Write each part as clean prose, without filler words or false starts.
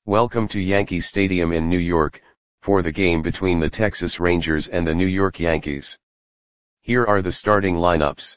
Welcome to Yankee Stadium in New York, for the game between the Texas Rangers and the New York Yankees. Here are the starting lineups.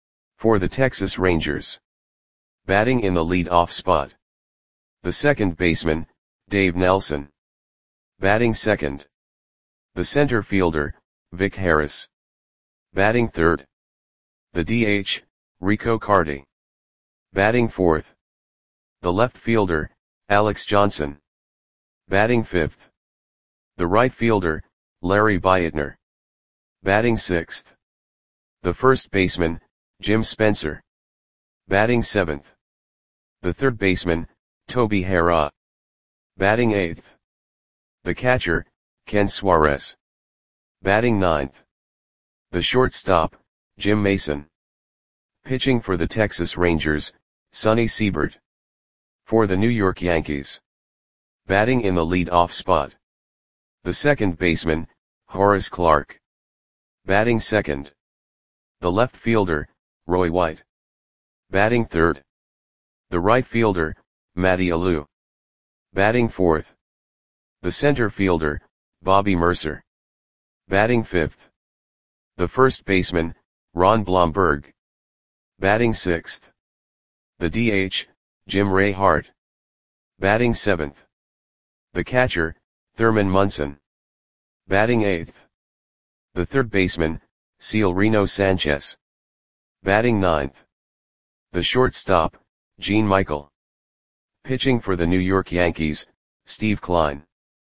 For the Texas Rangers. Batting in the lead-off spot. The second baseman, Dave Nelson. Batting second. The center fielder, Vic Harris. Batting third. The DH, Rico Carty. Batting fourth. The left fielder, Alex Johnson. Batting fifth. The right fielder, Larry Beitner. Batting sixth. The first baseman, Jim Spencer. Batting seventh. The third baseman, Toby Harrah. Batting eighth. The catcher, Ken Suarez. Batting ninth. The shortstop, Jim Mason. Pitching for the Texas Rangers, Sonny Siebert. For the New York Yankees. Batting in the lead-off spot. The second baseman, Horace Clarke. Batting second. The left fielder, Roy White. Batting third. The right fielder, Matty Alou. Batting fourth. The center fielder, Bobby Murcer. Batting fifth. The first baseman, Ron Blomberg. Batting sixth. The DH, Jim Ray Hart. Batting seventh. The catcher, Thurman Munson. Batting eighth. The third baseman, Severino Sanchez. Batting ninth. The shortstop, Gene Michael. Pitching for the New York Yankees, Steve Kline.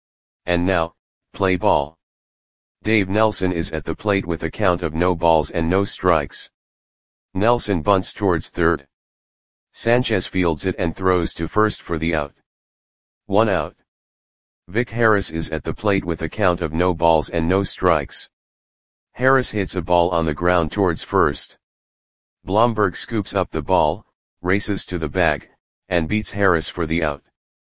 And now, play ball. Dave Nelson is at the plate with a count of no balls and no strikes. Nelson bunts towards third. Sanchez fields it and throws to first for the out. 1 out. Vic Harris is at the plate with a count of no balls and no strikes. Harris hits a ball on the ground towards first. Blomberg scoops up the ball, races to the bag, and beats Harris for the out.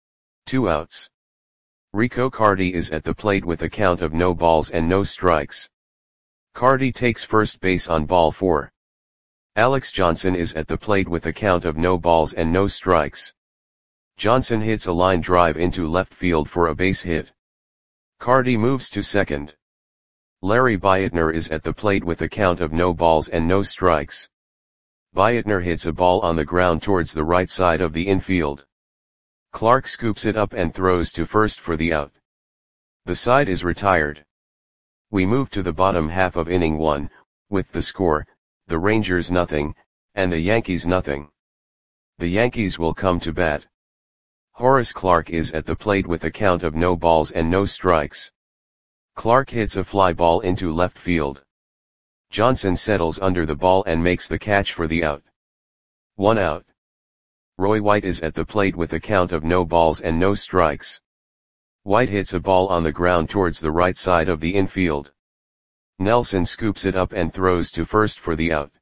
2 outs. Rico Carty is at the plate with a count of no balls and no strikes. Carty takes first base on ball 4. Alex Johnson is at the plate with a count of no balls and no strikes. Johnson hits a line drive into left field for a base hit. Carty moves to second. Larry Beitner is at the plate with a count of no balls and no strikes. Beitner hits a ball on the ground towards the right side of the infield. Clarke scoops it up and throws to first for the out. The side is retired. We move to the bottom half of inning 1, with the score, the Rangers nothing, and the Yankees nothing. The Yankees will come to bat. Horace Clarke is at the plate with a count of no balls and no strikes. Clarke hits a fly ball into left field. Johnson settles under the ball and makes the catch for the out. 1 out. Roy White is at the plate with a count of no balls and no strikes. White hits a ball on the ground towards the right side of the infield. Nelson scoops it up and throws to first for the out.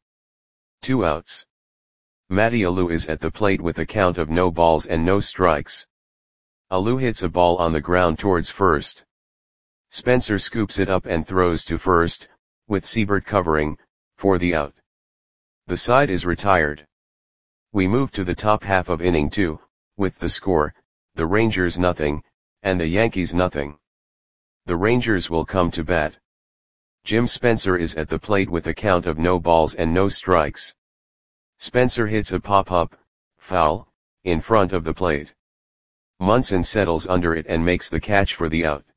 2 outs. Matty Alou is at the plate with a count of no balls and no strikes. Alou hits a ball on the ground towards first. Spencer scoops it up and throws to first, with Siebert covering, for the out. The side is retired. We move to the top half of inning 2, with the score, the Rangers nothing, and the Yankees nothing. The Rangers will come to bat. Jim Spencer is at the plate with a count of no balls and no strikes. Spencer hits a pop-up, foul, in front of the plate. Munson settles under it and makes the catch for the out.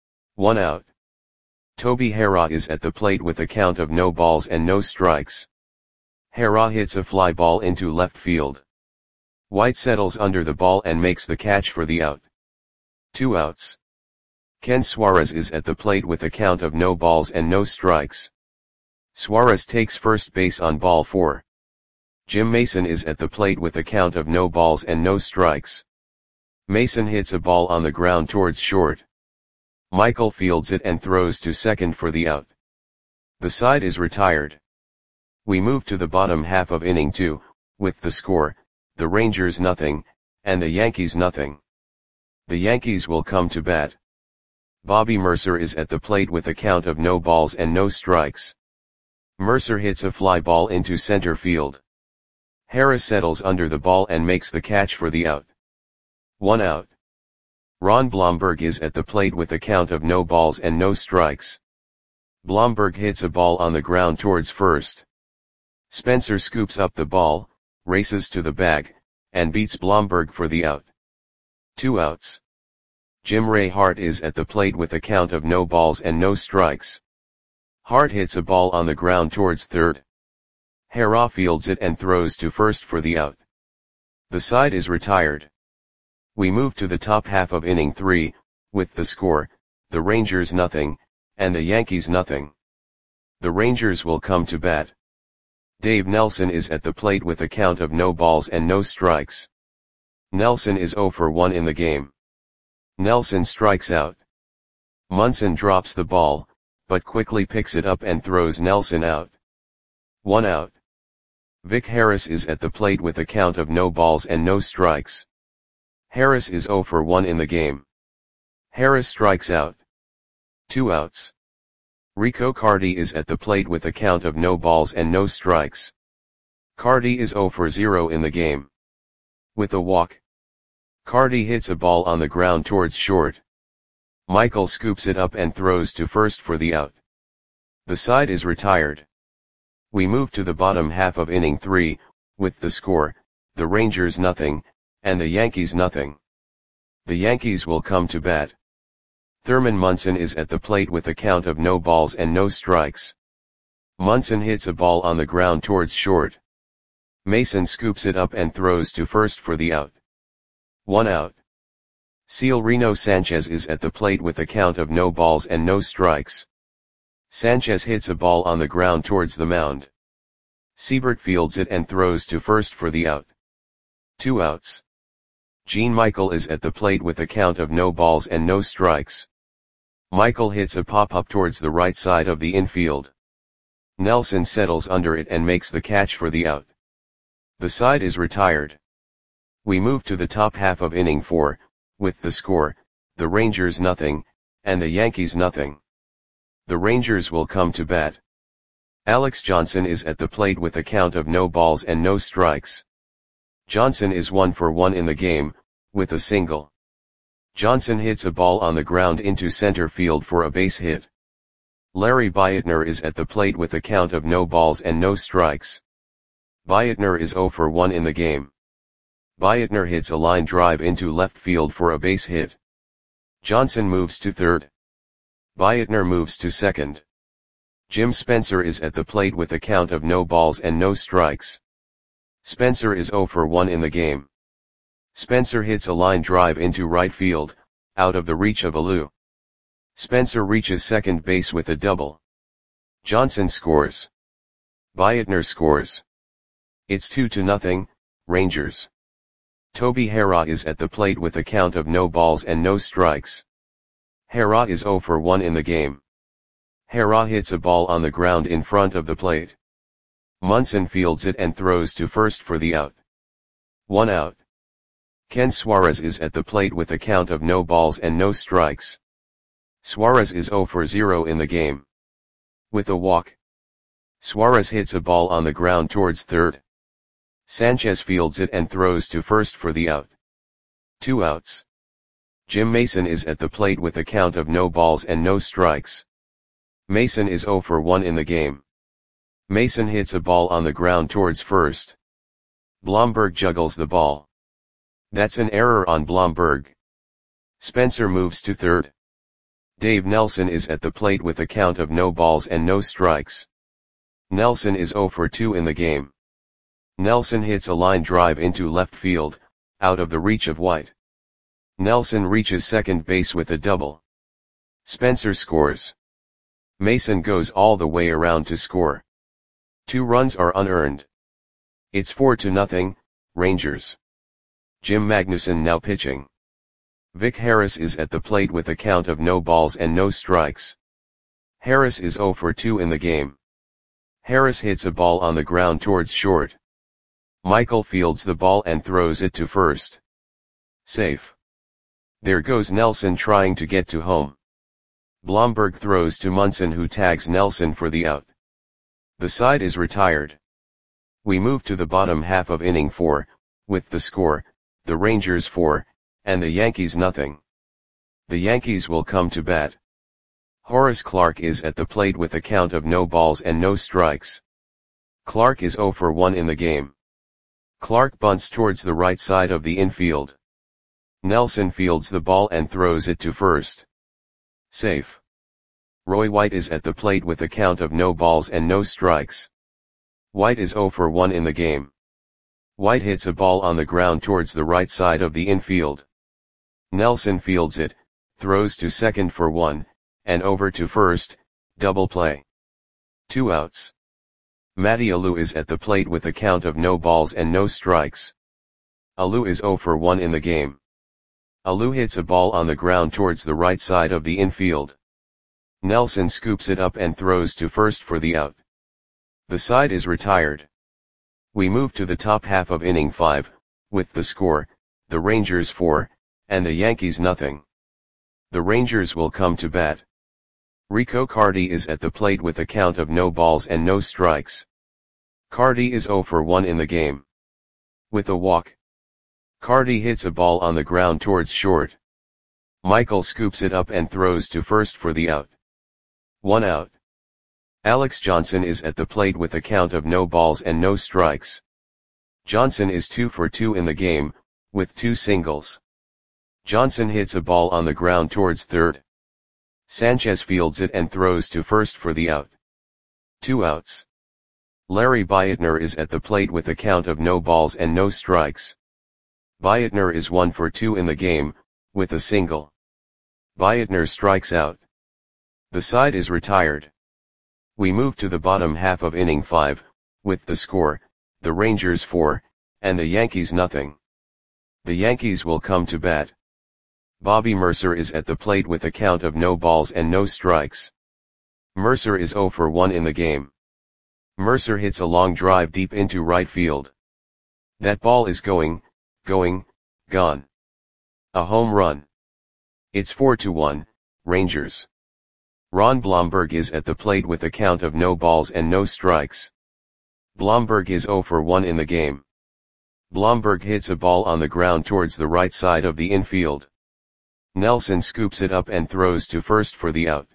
1 out. Toby Harrah is at the plate with a count of no balls and no strikes. Harrah hits a fly ball into left field. White settles under the ball and makes the catch for the out. 2 outs. Ken Suarez is at the plate with a count of no balls and no strikes. Suarez takes first base on ball 4. Jim Mason is at the plate with a count of no balls and no strikes. Mason hits a ball on the ground towards short. Michael fields it and throws to second for the out. The side is retired. We move to the bottom half of inning 2, with the score, the Rangers nothing, and the Yankees nothing. The Yankees will come to bat. Bobby Murcer is at the plate with a count of no balls and no strikes. Murcer hits a fly ball into center field. Harris settles under the ball and makes the catch for the out. 1 out. Ron Blomberg is at the plate with a count of no balls and no strikes. Blomberg hits a ball on the ground towards first. Spencer scoops up the ball, races to the bag, and beats Blomberg for the out. 2 outs. Jim Ray Hart is at the plate with a count of no balls and no strikes. Hart hits a ball on the ground towards third. Hara fields it and throws to first for the out. The side is retired. We move to the top half of inning 3, with the score, the Rangers nothing, and the Yankees nothing. The Rangers will come to bat. Dave Nelson is at the plate with a count of no balls and no strikes. Nelson is 0 for 1 in the game. Nelson strikes out. Munson drops the ball, but quickly picks it up and throws Nelson out. 1 out. Vic Harris is at the plate with a count of no balls and no strikes. Harris is 0 for 1 in the game. Harris strikes out. 2 outs. Rico Carty is at the plate with a count of no balls and no strikes. Carty is 0 for 0 in the game. With a walk. Carty hits a ball on the ground towards short. Michael scoops it up and throws to first for the out. The side is retired. We move to the bottom half of inning 3, with the score, the Rangers nothing, and the Yankees nothing. The Yankees will come to bat. Thurman Munson is at the plate with a count of no balls and no strikes. Munson hits a ball on the ground towards short. Mason scoops it up and throws to first for the out. 1 out. Severino Sanchez is at the plate with a count of no balls and no strikes. Sanchez hits a ball on the ground towards the mound. Siebert fields it and throws to first for the out. 2 outs. Gene Michael is at the plate with a count of no balls and no strikes. Michael hits a pop-up towards the right side of the infield. Nelson settles under it and makes the catch for the out. The side is retired. We move to the top half of inning 4, with the score, the Rangers nothing, and the Yankees nothing. The Rangers will come to bat. Alex Johnson is at the plate with a count of no balls and no strikes. Johnson is 1 for 1 in the game, with a single. Johnson hits a ball on the ground into center field for a base hit. Larry Beitner is at the plate with a count of no balls and no strikes. Beitner is 0 for 1 in the game. Beitner hits a line drive into left field for a base hit. Johnson moves to third. Beitner moves to second. Jim Spencer is at the plate with a count of no balls and no strikes. Spencer is 0 for 1 in the game. Spencer hits a line drive into right field, out of the reach of Alou. Spencer reaches second base with a double. Johnson scores. Beitner scores. It's 2-0, Rangers. Toby Hara is at the plate with a count of no balls and no strikes. Hara is 0 for 1 in the game. Hara hits a ball on the ground in front of the plate. Munson fields it and throws to first for the out. 1 out. Ken Suarez is at the plate with a count of no balls and no strikes. Suarez is 0 for 0 in the game. With a walk. Suarez hits a ball on the ground towards third. Sanchez fields it and throws to first for the out. 2 outs. Jim Mason is at the plate with a count of no balls and no strikes. Mason is 0 for 1 in the game. Mason hits a ball on the ground towards first. Blomberg juggles the ball. That's an error on Blomberg. Spencer moves to third. Dave Nelson is at the plate with a count of no balls and no strikes. Nelson is 0 for 2 in the game. Nelson hits a line drive into left field, out of the reach of White. Nelson reaches second base with a double. Spencer scores. Mason goes all the way around to score. 2 runs are unearned. It's 4-0, Rangers. Jim Magnuson now pitching. Vic Harris is at the plate with a count of no balls and no strikes. Harris is 0 for 2 in the game. Harris hits a ball on the ground towards short. Michael fields the ball and throws it to first. Safe. There goes Nelson trying to get to home. Blomberg throws to Munson, who tags Nelson for the out. The side is retired. We move to the bottom half of inning 4, with the score, the Rangers 4, and the Yankees nothing. The Yankees will come to bat. Horace Clarke is at the plate with a count of no balls and no strikes. Clarke is 0 for 1 in the game. Clarke bunts towards the right side of the infield. Nelson fields the ball and throws it to first. Safe. Roy White is at the plate with a count of no balls and no strikes. White is 0 for 1 in the game. White hits a ball on the ground towards the right side of the infield. Nelson fields it, throws to second for 1, and over to first, double play. 2 outs. Matty Alou is at the plate with a count of no balls and no strikes. Alou is 0 for 1 in the game. Alou hits a ball on the ground towards the right side of the infield. Nelson scoops it up and throws to first for the out. The side is retired. We move to the top half of inning 5, with the score, the Rangers 4, and the Yankees nothing. The Rangers will come to bat. Rico Carty is at the plate with a count of no balls and no strikes. Carty is 0 for 1 in the game. With a walk. Carty hits a ball on the ground towards short. Michael scoops it up and throws to first for the out. 1 out. Alex Johnson is at the plate with a count of no balls and no strikes. Johnson is 2 for 2 in the game, with 2 singles. Johnson hits a ball on the ground towards third. Sanchez fields it and throws to first for the out. 2 outs. Larry Beitner is at the plate with a count of no balls and no strikes. Beitner is 1 for 2 in the game, with a single. Beitner strikes out. The side is retired. We move to the bottom half of inning 5, with the score, the Rangers 4, and the Yankees nothing. The Yankees will come to bat. Bobby Mercer is at the plate with a count of no balls and no strikes. Mercer is 0 for 1 in the game. Mercer hits a long drive deep into right field. That ball is gone. A home run. It's 4-1, Rangers. Ron Blomberg is at the plate with a count of no balls and no strikes. Blomberg is 0 for 1 in the game. Blomberg hits a ball on the ground towards the right side of the infield. Nelson scoops it up and throws to first for the out.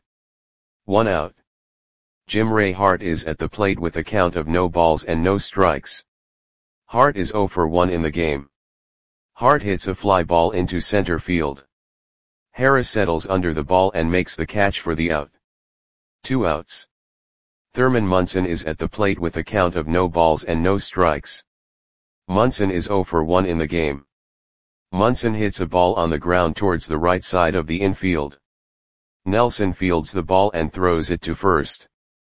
1 out. Jim Ray Hart is at the plate with a count of no balls and no strikes. Hart is 0 for 1 in the game. Hart hits a fly ball into center field. Harris settles under the ball and makes the catch for the out. 2 outs. Thurman Munson is at the plate with a count of no balls and no strikes. Munson is 0 for 1 in the game. Munson hits a ball on the ground towards the right side of the infield. Nelson fields the ball and throws it to first.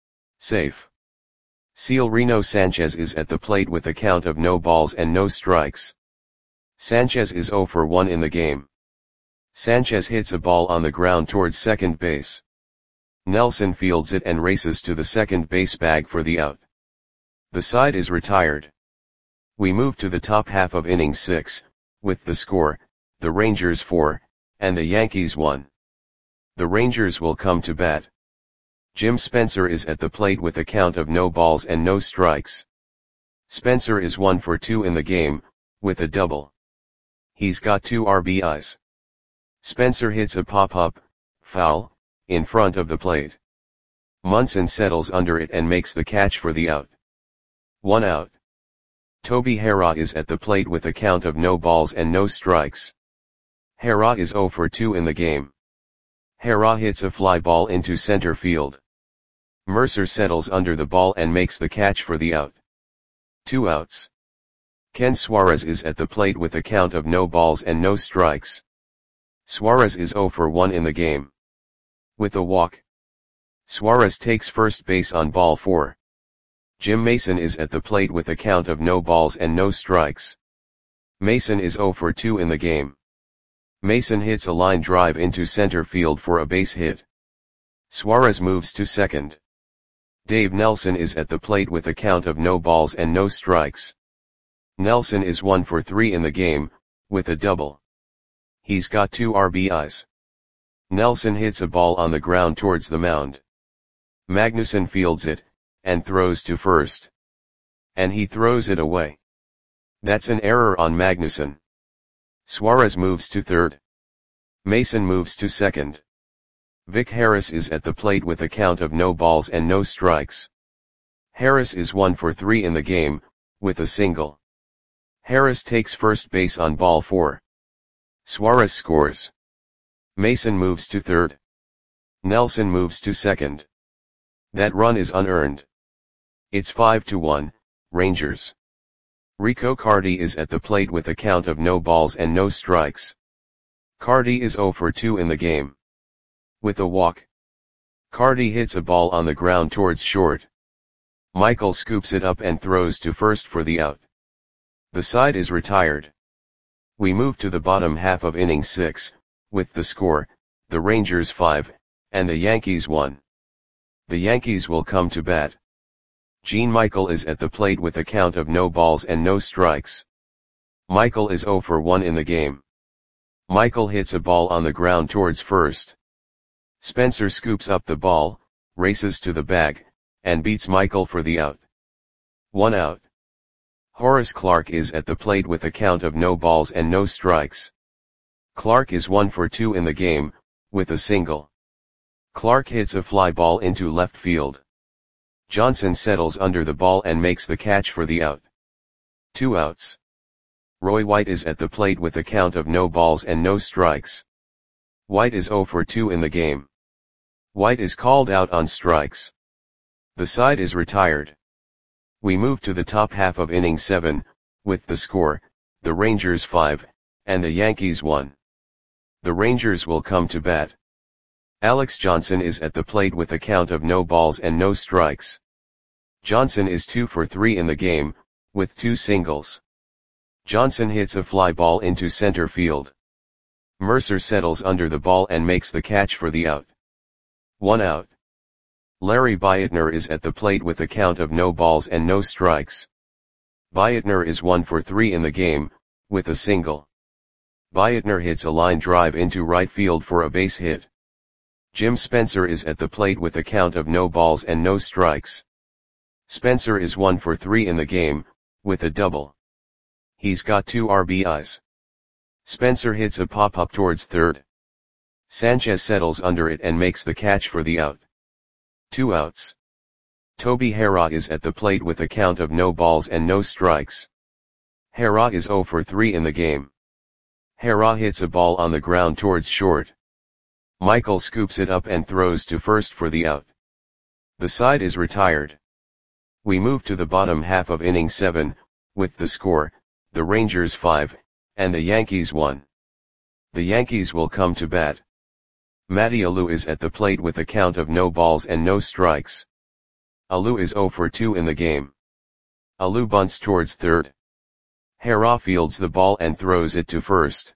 Safe. Severino Sanchez is at the plate with a count of no balls and no strikes. Sanchez is 0 for 1 in the game. Sanchez hits a ball on the ground towards second base. Nelson fields it and races to the second base bag for the out. The side is retired. We move to the top half of inning 6, with the score, the Rangers 4, and the Yankees 1. The Rangers will come to bat. Jim Spencer is at the plate with a count of no balls and no strikes. Spencer is 1 for 2 in the game, with a double. He's got 2 RBIs. Spencer hits a pop-up, foul, in front of the plate. Munson settles under it and makes the catch for the out. 1 out. Toby Harrah is at the plate with a count of no balls and no strikes. Harrah is 0 for 2 in the game. Harrah hits a fly ball into center field. Mercer settles under the ball and makes the catch for the out. 2 outs. Ken Suarez is at the plate with a count of no balls and no strikes. Suarez is 0 for 1 in the game. With a walk. Suarez takes first base on ball 4. Jim Mason is at the plate with a count of no balls and no strikes. Mason is 0 for 2 in the game. Mason hits a line drive into center field for a base hit. Suarez moves to second. Dave Nelson is at the plate with a count of no balls and no strikes. Nelson is 1 for 3 in the game, with a double. He's got 2 RBIs. Nelson hits a ball on the ground towards the mound. Magnuson fields it, and throws to first. And he throws it away. That's an error on Magnuson. Suarez moves to third. Mason moves to second. Vic Harris is at the plate with a count of no balls and no strikes. Harris is 1 for 3 in the game, with a single. Harris takes first base on ball 4. Suarez scores. Mason moves to third. Nelson moves to second. That run is unearned. It's 5-1, Rangers. Rico Carty is at the plate with a count of no balls and no strikes. Carty is 0 for 2 in the game. With a walk. Carty hits a ball on the ground towards short. Michael scoops it up and throws to first for the out. The side is retired. We move to the bottom half of inning 6, with the score, the Rangers 5, and the Yankees 1. The Yankees will come to bat. Gene Michael is at the plate with a count of no balls and no strikes. Michael is 0 for 1 in the game. Michael hits a ball on the ground towards first. Spencer scoops up the ball, races to the bag, and beats Michael for the out. 1 out. Horace Clarke is at the plate with a count of no balls and no strikes. Clarke is 1 for 2 in the game, with a single. Clarke hits a fly ball into left field. Johnson settles under the ball and makes the catch for the out. 2 outs. Roy White is at the plate with a count of no balls and no strikes. White is 0 for 2 in the game. White is called out on strikes. The side is retired. We move to the top half of inning 7, with the score, the Rangers 5, and the Yankees 1. The Rangers will come to bat. Alex Johnson is at the plate with a count of no balls and no strikes. Johnson is 2 for 3 in the game, with 2 singles. Johnson hits a fly ball into center field. Mercer settles under the ball and makes the catch for the out. 1 out. Larry Beitner is at the plate with a count of no balls and no strikes. Beitner is 1 for 3 in the game, with a single. Beitner hits a line drive into right field for a base hit. Jim Spencer is at the plate with a count of no balls and no strikes. Spencer is 1 for 3 in the game, with a double. He's got 2 RBIs. Spencer hits a pop-up towards third. Sanchez settles under it and makes the catch for the out. 2 outs. Toby Harrah is at the plate with a count of no balls and no strikes. Harrah is 0 for 3 in the game. Harrah hits a ball on the ground towards short. Michael scoops it up and throws to first for the out. The side is retired. We move to the bottom half of inning 7, with the score, the Rangers 5, and the Yankees 1. The Yankees will come to bat. Matty Alou is at the plate with a count of no balls and no strikes. Alou is 0 for 2 in the game. Alou bunts towards third. Harrah fields the ball and throws it to first.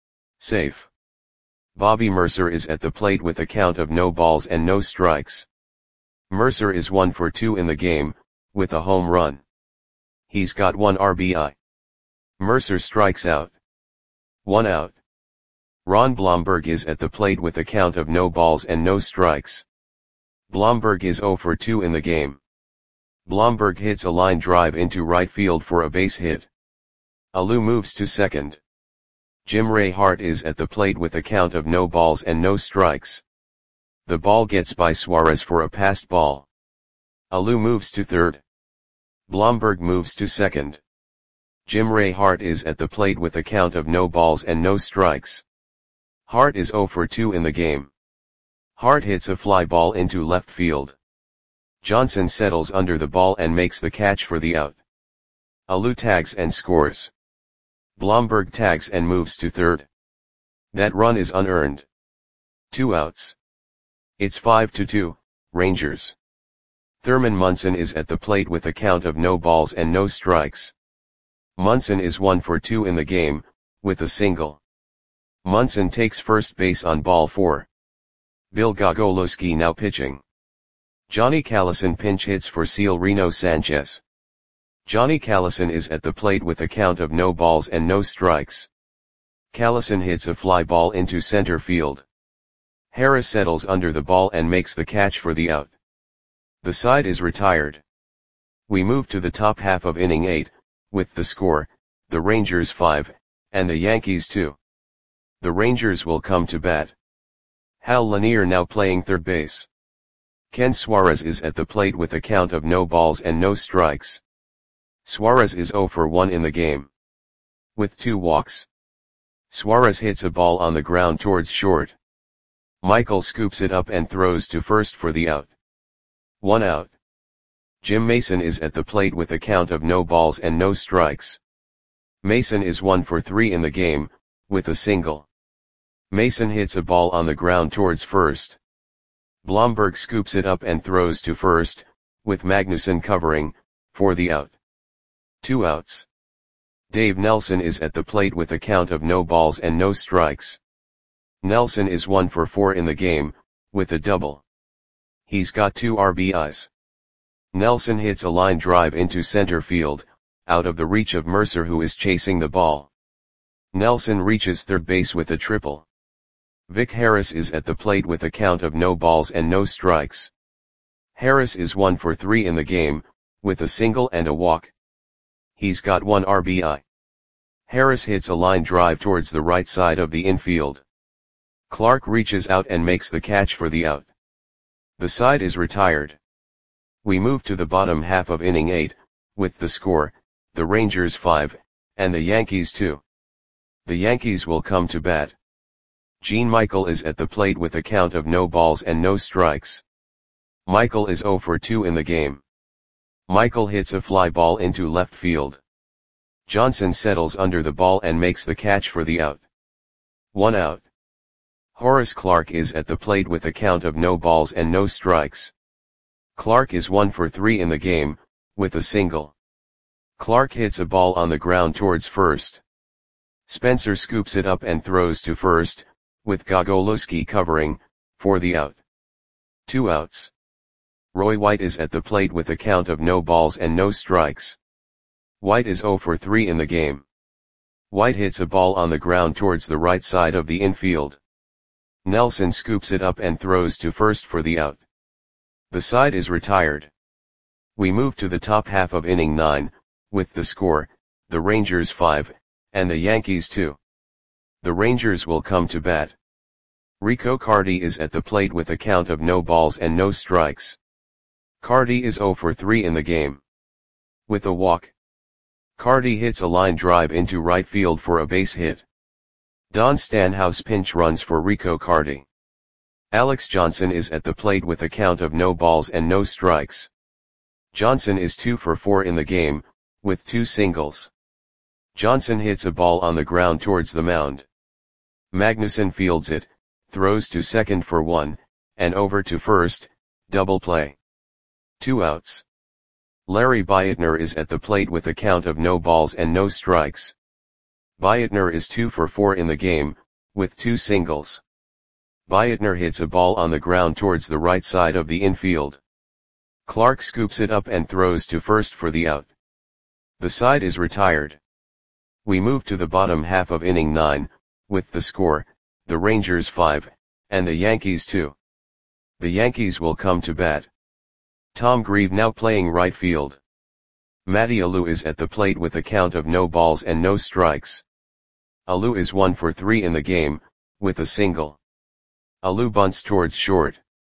Safe. Bobby Mercer is at the plate with a count of no balls and no strikes. Mercer is 1 for 2 in the game, with a home run. He's got 1 RBI. Mercer strikes out. 1 out. Ron Blomberg is at the plate with a count of no balls and no strikes. Blomberg is 0 for 2 in the game. Blomberg hits a line drive into right field for a base hit. Alou moves to second. Jim Ray Hart is at the plate with a count of no balls and no strikes. The ball gets by Suarez for a passed ball. Alou moves to third. Blomberg moves to second. Jim Ray Hart is at the plate with a count of no balls and no strikes. Hart is 0 for 2 in the game. Hart hits a fly ball into left field. Johnson settles under the ball and makes the catch for the out. Alou tags and scores. Blomberg tags and moves to third. That run is unearned. 2 outs. It's 5-2, Rangers. Thurman Munson is at the plate with a count of no balls and no strikes. Munson is 1 for 2 in the game, with a single. Munson takes first base on ball 4. Bill Gogolowski now pitching. Johnny Callison pinch hits for Severino Sanchez. Johnny Callison is at the plate with a count of no balls and no strikes. Callison hits a fly ball into center field. Harris settles under the ball and makes the catch for the out. The side is retired. We move to the top half of inning 8, with the score, the Rangers 5, and the Yankees 2. The Rangers will come to bat. Hal Lanier now playing third base. Ken Suarez is at the plate with a count of no balls and no strikes. Suarez is 0 for 1 in the game, with 2 walks. Suarez hits a ball on the ground towards short. Michael scoops it up and throws to first for the out. 1 out. Jim Mason is at the plate with a count of no balls and no strikes. Mason is 1 for 3 in the game, with a single. Mason hits a ball on the ground towards first. Blomberg scoops it up and throws to first, with Magnuson covering, for the out. 2 outs. Dave Nelson is at the plate with a count of no balls and no strikes. Nelson is 1 for 4 in the game, with a double. He's got 2 RBIs. Nelson hits a line drive into center field, out of the reach of Mercer, who is chasing the ball. Nelson reaches third base with a triple. Vic Harris is at the plate with a count of no balls and no strikes. Harris is 1 for 3 in the game, with a single and a walk. He's got 1 RBI. Harris hits a line drive towards the right side of the infield. Clark reaches out and makes the catch for the out. The side is retired. We move to the bottom half of inning 8, with the score, the Rangers 5, and the Yankees 2. The Yankees will come to bat. Gene Michael is at the plate with a count of no balls and no strikes. Michael is 0 for 2 in the game. Michael hits a fly ball into left field. Johnson settles under the ball and makes the catch for the out. 1 out. Horace Clarke is at the plate with a count of no balls and no strikes. Clarke is 1 for 3 in the game, with a single. Clarke hits a ball on the ground towards first. Spencer scoops it up and throws to first, with Gogolewski covering, for the out. 2 outs. Roy White is at the plate with a count of no balls and no strikes. White is 0 for 3 in the game. White hits a ball on the ground towards the right side of the infield. Nelson scoops it up and throws to first for the out. The side is retired. We move to the top half of inning 9, with the score, the Rangers 5, and the Yankees 2. The Rangers will come to bat. Rico Carty is at the plate with a count of no balls and no strikes. Carty is 0 for 3 in the game, with a walk. Carty hits a line drive into right field for a base hit. Don Stanhouse pinch runs for Rico Carty. Alex Johnson is at the plate with a count of no balls and no strikes. Johnson is 2 for 4 in the game, with 2 singles. Johnson hits a ball on the ground towards the mound. Magnuson fields it, throws to second for 1, and over to first, double play. 2 outs. Larry Beitner is at the plate with a count of no balls and no strikes. Beitner is 2 for 4 in the game, with 2 singles. Beitner hits a ball on the ground towards the right side of the infield. Clark scoops it up and throws to first for the out. The side is retired. We move to the bottom half of inning 9, with the score, the Rangers 5, and the Yankees 2. The Yankees will come to bat. Tom Grieve now playing right field. Matty Alou is at the plate with a count of no balls and no strikes. Alou is 1 for 3 in the game, with a single. Alou bunts towards short.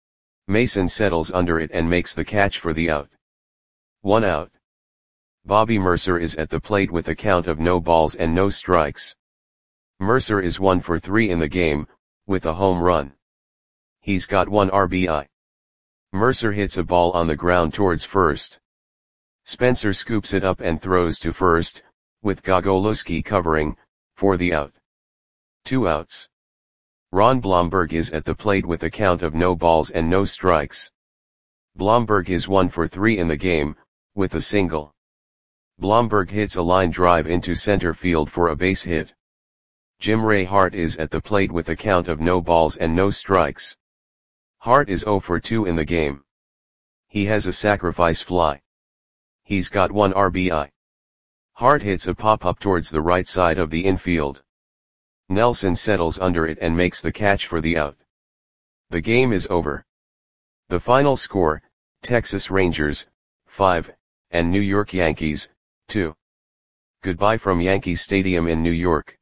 Mason settles under it and makes the catch for the out. 1 out. Bobby Mercer is at the plate with a count of no balls and no strikes. Mercer is 1 for 3 in the game, with a home run. He's got 1 RBI. Mercer hits a ball on the ground towards first. Spencer scoops it up and throws to first, with Gogolewski covering, for the out. 2 outs. Ron Blomberg is at the plate with a count of no balls and no strikes. Blomberg is 1 for 3 in the game, with a single. Blomberg hits a line drive into center field for a base hit. Jim Ray Hart is at the plate with a count of no balls and no strikes. Hart is 0 for 2 in the game. He has a sacrifice fly. He's got 1 RBI. Hart hits a pop-up towards the right side of the infield. Nelson settles under it and makes the catch for the out. The game is over. The final score, Texas Rangers, 5, and New York Yankees, 2. Goodbye from Yankee Stadium in New York.